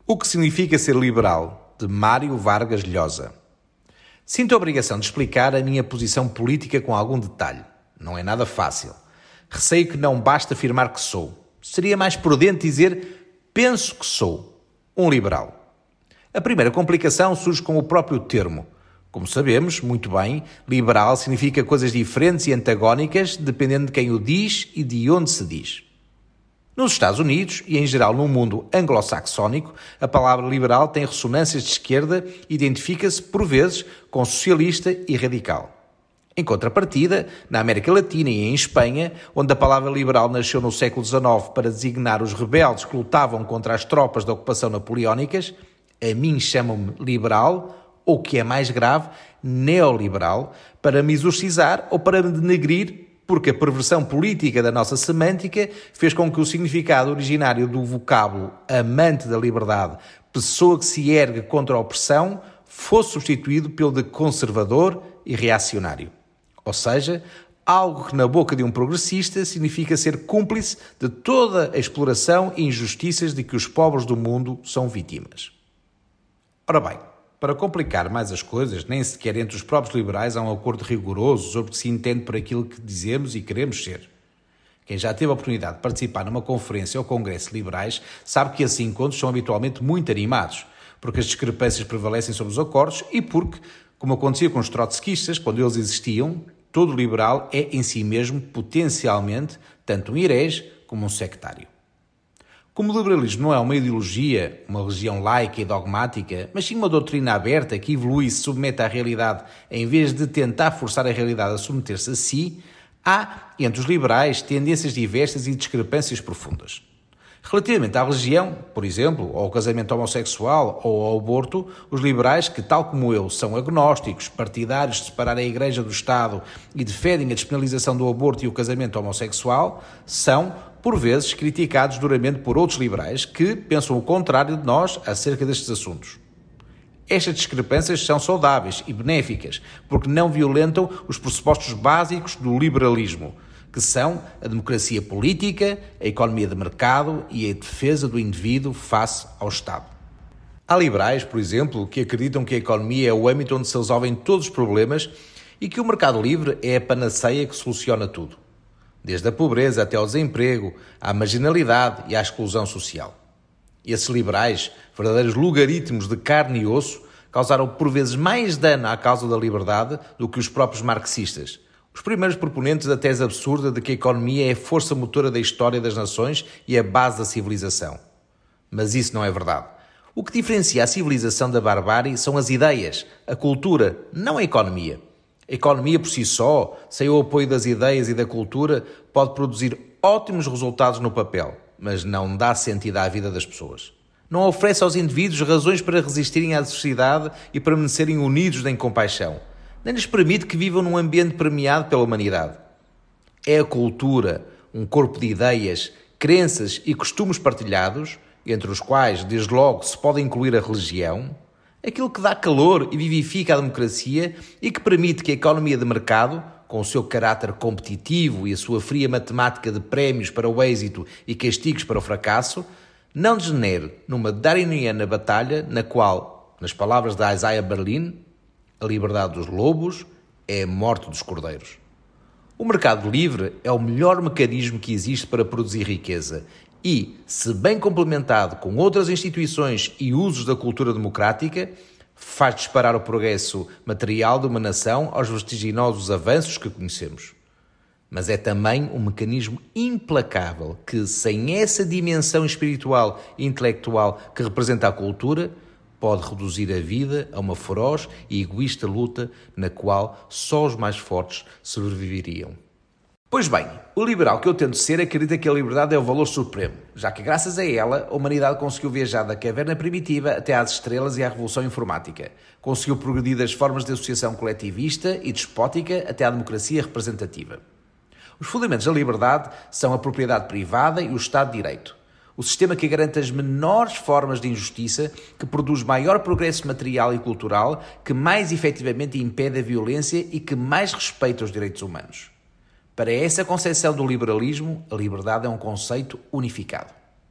O que significa ser liberal, de Mário Vargas Llosa. Sinto a obrigação de explicar a minha posição política com algum detalhe. Não é nada fácil. Receio que não basta afirmar que sou. Seria mais prudente dizer penso que sou um liberal. A primeira complicação surge com o próprio termo. Como sabemos, muito bem, liberal significa coisas diferentes e antagónicas dependendo de quem o diz e de onde se diz. Nos Estados Unidos, e em geral no mundo anglo-saxónico, a palavra liberal tem ressonâncias de esquerda e identifica-se, por vezes, com socialista e radical. Em contrapartida, na América Latina e em Espanha, onde a palavra liberal nasceu no século XIX para designar os rebeldes que lutavam contra as tropas da ocupação napoleónicas, a mim chamam-me liberal, ou que é mais grave, neoliberal, para me exorcizar ou para me denegrir, porque a perversão política da nossa semântica fez com que o significado originário do vocábulo amante da liberdade, pessoa que se ergue contra a opressão, fosse substituído pelo de conservador e reacionário. Ou seja, algo que na boca de um progressista significa ser cúmplice de toda a exploração e injustiças de que os povos do mundo são vítimas. Ora bem, para complicar mais as coisas, nem sequer entre os próprios liberais há um acordo rigoroso sobre o que se entende por aquilo que dizemos e queremos ser. Quem já teve a oportunidade de participar numa conferência ou congresso de liberais sabe que esses encontros são habitualmente muito animados, porque as discrepâncias prevalecem sobre os acordos e porque, como acontecia com os trotskistas, quando eles existiam, todo liberal é em si mesmo potencialmente tanto um herege como um sectário. Como o liberalismo não é uma ideologia, uma religião laica e dogmática, mas sim uma doutrina aberta que evolui e se submete à realidade em vez de tentar forçar a realidade a submeter-se a si, há, entre os liberais, tendências diversas e discrepâncias profundas. Relativamente à religião, por exemplo, ao casamento homossexual ou ao aborto, os liberais, que tal como eu são agnósticos, partidários de separar a Igreja do Estado e defendem a despenalização do aborto e o casamento homossexual, são, por vezes, criticados duramente por outros liberais que pensam o contrário de nós acerca destes assuntos. Estas discrepâncias são saudáveis e benéficas, porque não violentam os pressupostos básicos do liberalismo, que são a democracia política, a economia de mercado e a defesa do indivíduo face ao Estado. Há liberais, por exemplo, que acreditam que a economia é o âmbito onde se resolvem todos os problemas e que o mercado livre é a panaceia que soluciona tudo, desde a pobreza até ao desemprego, à marginalidade e à exclusão social. Esses liberais, verdadeiros logaritmos de carne e osso, causaram por vezes mais dano à causa da liberdade do que os próprios marxistas, os primeiros proponentes da tese absurda de que a economia é a força motora da história das nações e a base da civilização. Mas isso não é verdade. O que diferencia a civilização da barbárie são as ideias, a cultura, não a economia. A economia por si só, sem o apoio das ideias e da cultura, pode produzir ótimos resultados no papel, mas não dá sentido à vida das pessoas. Não oferece aos indivíduos razões para resistirem à adversidade e permanecerem unidos em compaixão. Nem lhes permite que vivam num ambiente premiado pela humanidade. É a cultura, um corpo de ideias, crenças e costumes partilhados, entre os quais, desde logo, se pode incluir a religião, aquilo que dá calor e vivifica a democracia e que permite que a economia de mercado, com o seu caráter competitivo e a sua fria matemática de prémios para o êxito e castigos para o fracasso, não degenere numa darwiniana batalha na qual, nas palavras de Isaiah Berlin, a liberdade dos lobos é a morte dos cordeiros. O mercado livre é o melhor mecanismo que existe para produzir riqueza e, se bem complementado com outras instituições e usos da cultura democrática, faz disparar o progresso material de uma nação aos vertiginosos avanços que conhecemos. Mas é também um mecanismo implacável que, sem essa dimensão espiritual e intelectual que representa a cultura, pode reduzir a vida a uma feroz e egoísta luta na qual só os mais fortes sobreviveriam. Pois bem, o liberal que eu tento ser acredita que a liberdade é o valor supremo, já que graças a ela a humanidade conseguiu viajar da caverna primitiva até às estrelas e à revolução informática. Conseguiu progredir das formas de associação coletivista e despótica até à democracia representativa. Os fundamentos da liberdade são a propriedade privada e o Estado de Direito. O sistema que garante as menores formas de injustiça, que produz maior progresso material e cultural, que mais efetivamente impede a violência e que mais respeita os direitos humanos. Para essa concepção do liberalismo, a liberdade é um conceito unificado.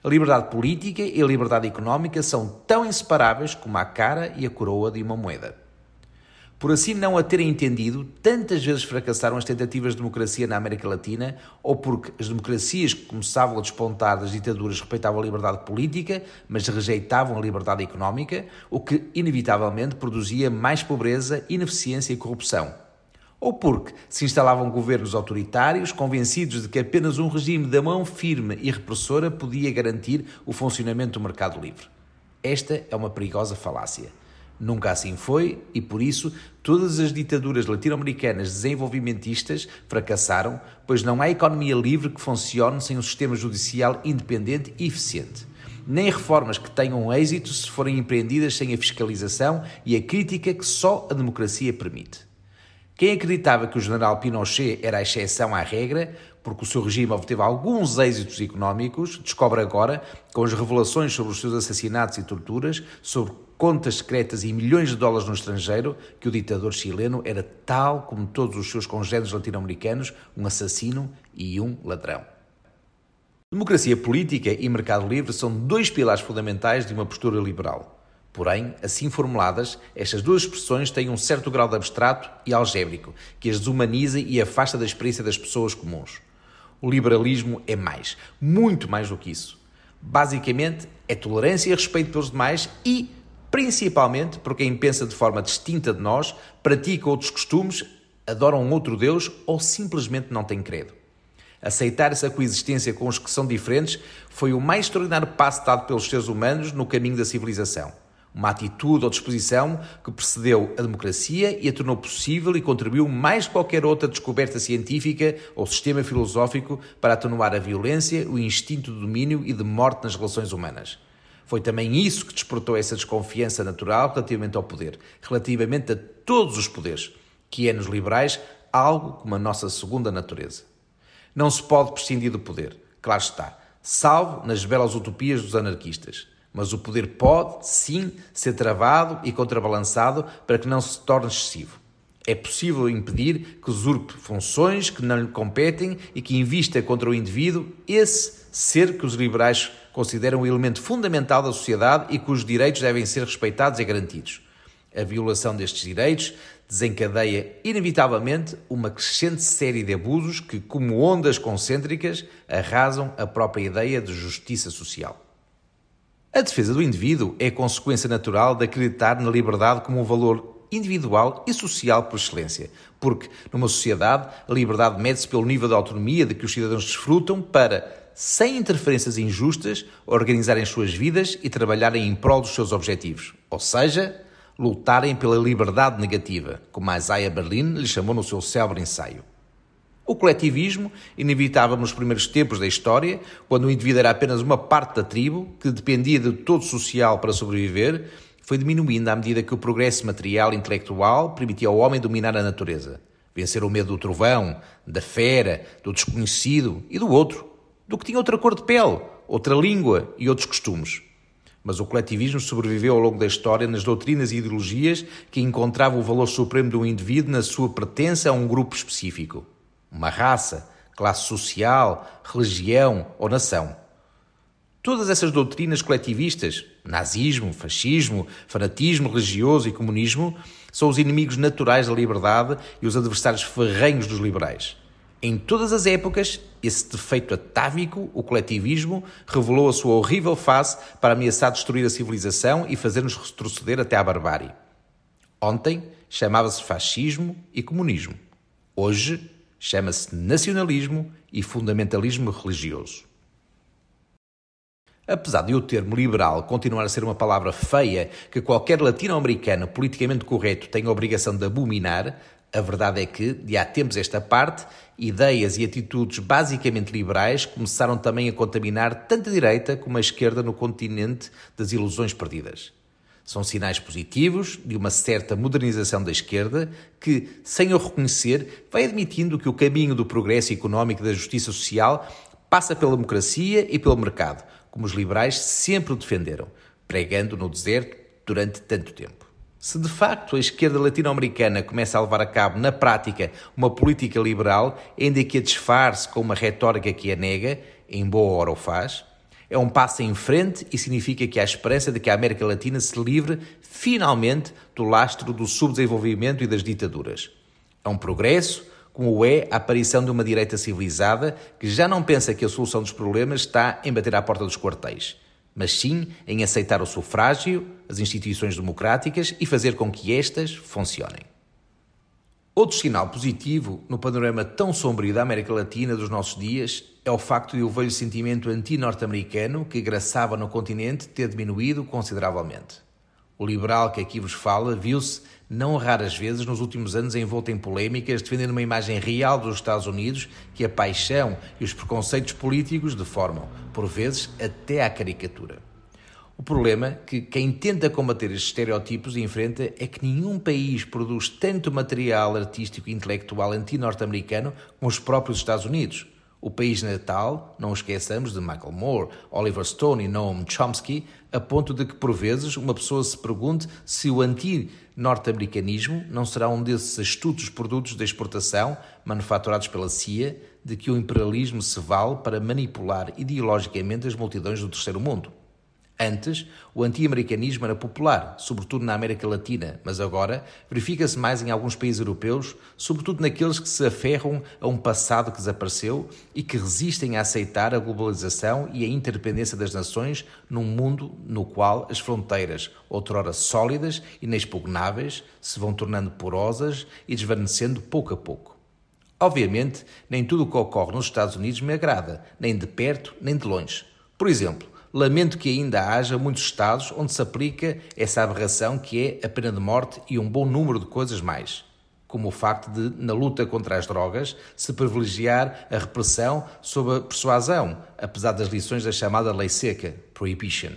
A liberdade política e a liberdade económica são tão inseparáveis como a cara e a coroa de uma moeda. Por assim não a terem entendido, tantas vezes fracassaram as tentativas de democracia na América Latina, ou porque as democracias que começavam a despontar das ditaduras respeitavam a liberdade política, mas rejeitavam a liberdade económica, o que inevitavelmente produzia mais pobreza, ineficiência e corrupção. Ou porque se instalavam governos autoritários, convencidos de que apenas um regime da mão firme e repressora podia garantir o funcionamento do mercado livre. Esta é uma perigosa falácia. Nunca assim foi e, por isso, todas as ditaduras latino-americanas desenvolvimentistas fracassaram, pois não há economia livre que funcione sem um sistema judicial independente e eficiente. Nem reformas que tenham êxito se forem empreendidas sem a fiscalização e a crítica que só a democracia permite. Quem acreditava que o general Pinochet era a exceção à regra, porque o seu regime obteve alguns êxitos económicos, descobre agora, com as revelações sobre os seus assassinatos e torturas, sobre contas secretas e milhões de dólares no estrangeiro, que o ditador chileno era, tal como todos os seus congêneres latino-americanos, um assassino e um ladrão. Democracia política e mercado livre são dois pilares fundamentais de uma postura liberal. Porém, assim formuladas, estas duas expressões têm um certo grau de abstrato e algébrico, que as desumaniza e afasta da experiência das pessoas comuns. O liberalismo é mais, muito mais do que isso. Basicamente, é tolerância e respeito pelos demais e, principalmente, por quem pensa de forma distinta de nós, pratica outros costumes, adora um outro Deus ou simplesmente não tem credo. Aceitar essa coexistência com os que são diferentes foi o mais extraordinário passo dado pelos seres humanos no caminho da civilização. Uma atitude ou disposição que precedeu a democracia e a tornou possível e contribuiu mais que qualquer outra descoberta científica ou sistema filosófico para atenuar a violência, o instinto de domínio e de morte nas relações humanas. Foi também isso que despertou essa desconfiança natural relativamente ao poder, relativamente a todos os poderes, que é nos liberais algo como a nossa segunda natureza. Não se pode prescindir do poder, claro está, salvo nas belas utopias dos anarquistas. Mas o poder pode, sim, ser travado e contrabalançado para que não se torne excessivo. É possível impedir que usurpe funções que não lhe competem e que invista contra o indivíduo, esse ser que os liberais consideram o elemento fundamental da sociedade e cujos direitos devem ser respeitados e garantidos. A violação destes direitos desencadeia, inevitavelmente, uma crescente série de abusos que, como ondas concêntricas, arrasam a própria ideia de justiça social. A defesa do indivíduo é a consequência natural de acreditar na liberdade como um valor individual e social por excelência, porque, numa sociedade, a liberdade mede-se pelo nível de autonomia de que os cidadãos desfrutam para, sem interferências injustas, organizarem as suas vidas e trabalharem em prol dos seus objetivos, ou seja, lutarem pela liberdade negativa, como Isaiah Berlin lhe chamou no seu célebre ensaio. O coletivismo, inevitável nos primeiros tempos da história, quando o indivíduo era apenas uma parte da tribo, que dependia de todo social para sobreviver, foi diminuindo à medida que o progresso material e intelectual permitia ao homem dominar a natureza, vencer o medo do trovão, da fera, do desconhecido e do outro, do que tinha outra cor de pele, outra língua e outros costumes. Mas o coletivismo sobreviveu ao longo da história nas doutrinas e ideologias que encontravam o valor supremo de um indivíduo na sua pertença a um grupo específico. Uma raça, classe social, religião ou nação. Todas essas doutrinas coletivistas, nazismo, fascismo, fanatismo religioso e comunismo, são os inimigos naturais da liberdade e os adversários ferrenhos dos liberais. Em todas as épocas, esse defeito atávico, o coletivismo, revelou a sua horrível face para ameaçar destruir a civilização e fazer-nos retroceder até à barbárie. Ontem chamava-se fascismo e comunismo. Hoje chama-se nacionalismo e fundamentalismo religioso. Apesar de o termo liberal continuar a ser uma palavra feia que qualquer latino-americano politicamente correto tem a obrigação de abominar, a verdade é que, de há tempos esta parte, ideias e atitudes basicamente liberais começaram também a contaminar tanto a direita como a esquerda no continente das ilusões perdidas. São sinais positivos de uma certa modernização da esquerda que, sem o reconhecer, vai admitindo que o caminho do progresso económico e da justiça social passa pela democracia e pelo mercado, como os liberais sempre o defenderam, pregando no deserto durante tanto tempo. Se de facto a esquerda latino-americana começa a levar a cabo na prática uma política liberal, ainda que a disfarce com uma retórica que a nega, em boa hora o faz, É um passo em frente e significa que há esperança de que a América Latina se livre, finalmente, do lastro do subdesenvolvimento e das ditaduras. É um progresso, como é a aparição de uma direita civilizada que já não pensa que a solução dos problemas está em bater à porta dos quartéis, mas sim em aceitar o sufrágio, as instituições democráticas e fazer com que estas funcionem. Outro sinal positivo no panorama tão sombrio da América Latina dos nossos dias é o facto de o velho sentimento anti-norte-americano que graçava no continente ter diminuído consideravelmente. O liberal que aqui vos fala viu-se, não raras vezes nos últimos anos, envolto em polémicas, defendendo uma imagem real dos Estados Unidos que a paixão e os preconceitos políticos deformam, por vezes até à caricatura. O problema que quem tenta combater estes estereótipos enfrenta é que nenhum país produz tanto material artístico e intelectual anti-norte-americano como os próprios Estados Unidos. O país natal, não esqueçamos de Michael Moore, Oliver Stone e Noam Chomsky, a ponto de que, por vezes, uma pessoa se pergunte se o anti-norte-americanismo não será um desses astutos produtos da exportação, manufaturados pela CIA, de que o imperialismo se vale para manipular ideologicamente as multidões do terceiro mundo. Antes, o anti-americanismo era popular, sobretudo na América Latina, mas agora verifica-se mais em alguns países europeus, sobretudo naqueles que se aferram a um passado que desapareceu e que resistem a aceitar a globalização e a interdependência das nações num mundo no qual as fronteiras, outrora sólidas e inexpugnáveis, se vão tornando porosas e desvanecendo pouco a pouco. Obviamente, nem tudo o que ocorre nos Estados Unidos me agrada, nem de perto nem de longe. Por exemplo, lamento que ainda haja muitos estados onde se aplica essa aberração que é a pena de morte e um bom número de coisas mais, como o facto de, na luta contra as drogas, se privilegiar a repressão sobre a persuasão, apesar das lições da chamada lei seca, prohibition.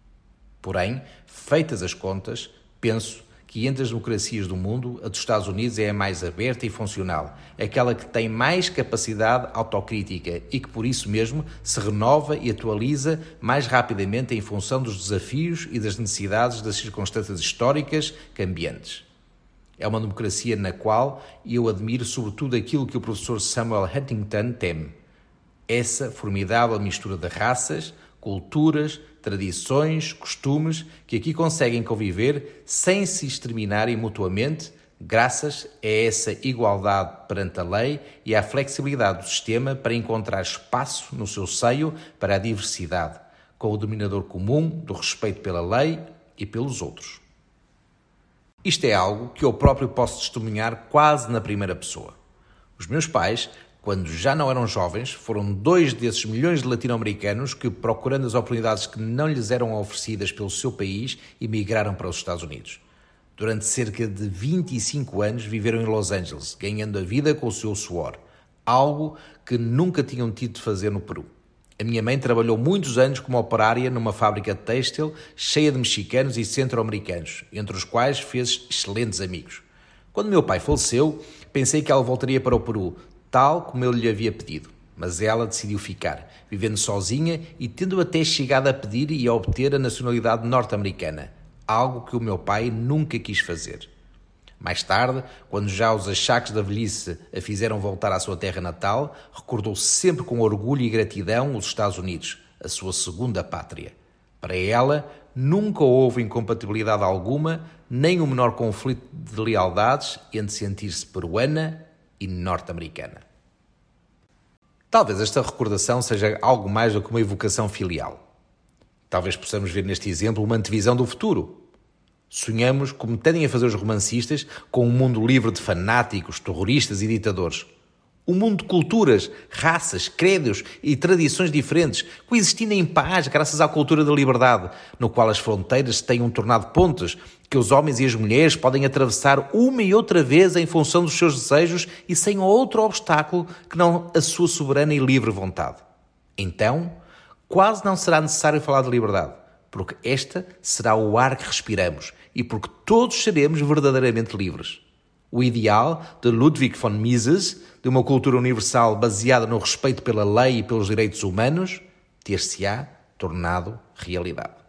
Porém, feitas as contas, penso que entre as democracias do mundo, a dos Estados Unidos é a mais aberta e funcional, aquela que tem mais capacidade autocrítica e que, por isso mesmo, se renova e atualiza mais rapidamente em função dos desafios e das necessidades das circunstâncias históricas cambiantes. É uma democracia na qual eu admiro sobretudo aquilo que o professor Samuel Huntington teme. Essa formidável mistura de raças, culturas, tradições, costumes que aqui conseguem conviver sem se exterminarem mutuamente, graças a essa igualdade perante a lei e à flexibilidade do sistema para encontrar espaço no seu seio para a diversidade, com o denominador comum do respeito pela lei e pelos outros. Isto é algo que eu próprio posso testemunhar quase na primeira pessoa. Os meus pais, quando já não eram jovens, foram 2 desses milhões de latino-americanos que, procurando as oportunidades que não lhes eram oferecidas pelo seu país, emigraram para os Estados Unidos. Durante cerca de 25 anos viveram em Los Angeles, ganhando a vida com o seu suor, algo que nunca tinham tido de fazer no Peru. A minha mãe trabalhou muitos anos como operária numa fábrica de têxtil cheia de mexicanos e centro-americanos, entre os quais fez excelentes amigos. Quando meu pai faleceu, pensei que ela voltaria para o Peru, tal como ele lhe havia pedido, mas ela decidiu ficar, vivendo sozinha e tendo até chegado a pedir e a obter a nacionalidade norte-americana, algo que o meu pai nunca quis fazer. Mais tarde, quando já os achaques da velhice a fizeram voltar à sua terra natal, recordou sempre com orgulho e gratidão os Estados Unidos, a sua segunda pátria. Para ela, nunca houve incompatibilidade alguma, nem o menor conflito de lealdades entre sentir-se peruana e norte-americana. Talvez esta recordação seja algo mais do que uma evocação filial. Talvez possamos ver neste exemplo uma antevisão do futuro. Sonhamos, como tendem a fazer os romancistas, com um mundo livre de fanáticos, terroristas e ditadores. Um mundo de culturas, raças, credos e tradições diferentes, coexistindo em paz graças à cultura da liberdade, no qual as fronteiras se tenham tornado pontes, que os homens e as mulheres podem atravessar uma e outra vez em função dos seus desejos e sem outro obstáculo que não a sua soberana e livre vontade. Então, quase não será necessário falar de liberdade, porque esta será o ar que respiramos e porque todos seremos verdadeiramente livres. O ideal de Ludwig von Mises, de uma cultura universal baseada no respeito pela lei e pelos direitos humanos, ter-se-á tornado realidade.